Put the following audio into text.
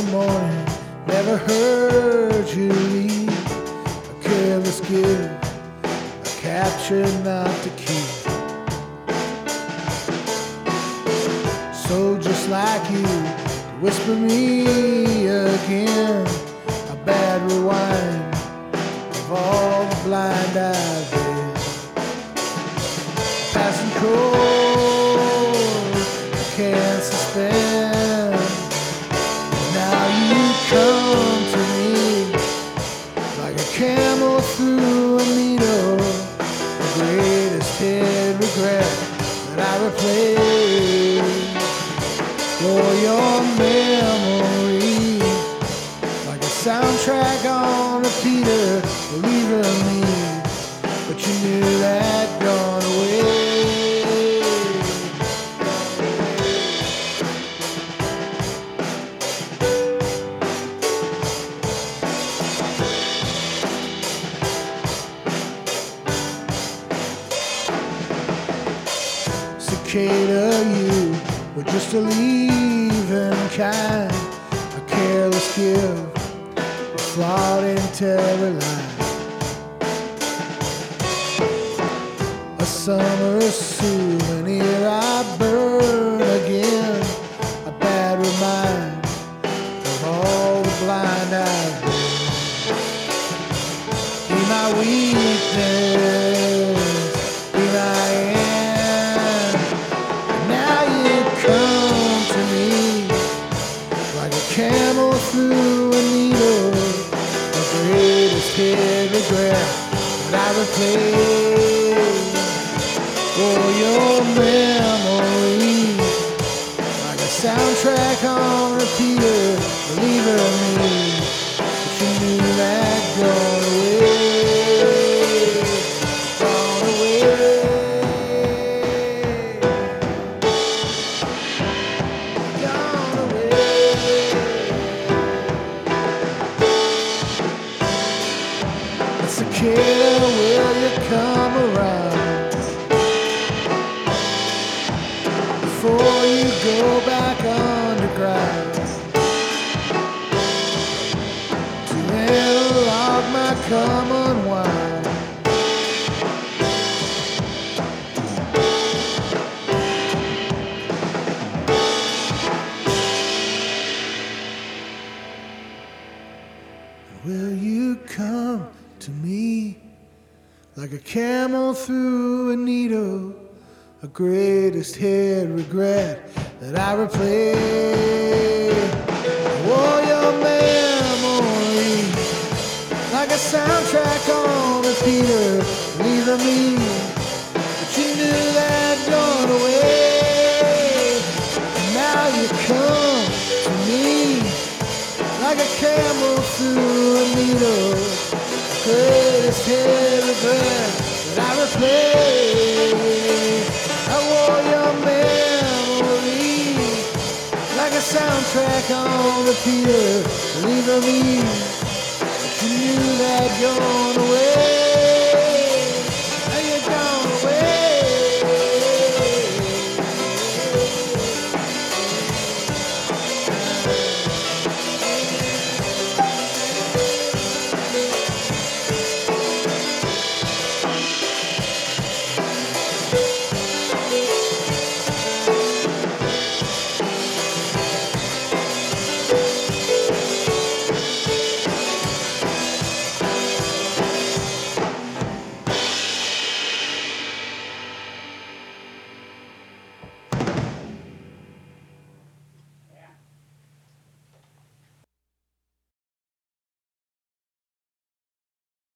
morning. Never heard you leave. A careless gift, a capture not to keep. So just like you, to whisper me again, a bad rewind of all the blind I've been. Passing cold, I can't suspend. Now you come to me like a camel through a needle. The greatest hid regret that I replay for your memory, like a soundtrack on repeater, believing me, but you knew that gone away. Cicada, you were just a leaving kind, a careless gift, a flawed and terror line. A summer souvenir I burn again, a bad reminder of all the blind I've been. Be my weakness, be my end. Now you come to me like a camel through a needle, the greatest hid regret that I replay for your memory, like a soundtrack on repeater, believing me, but you knew that gone away, gone away, gone away. A cicada, will you come around before you go back underground to interlock my common wine? Will you come to me like a camel through a needle, a greatest hid regret that I replay? Oh, your memory, like a soundtrack on repeater, leaving me, but you knew that gone away. And now you come to me like a camel through a needle, greatest hid regret that I replay. I wore your memory like a soundtrack on repeater, leaving me, but you knew that gone away.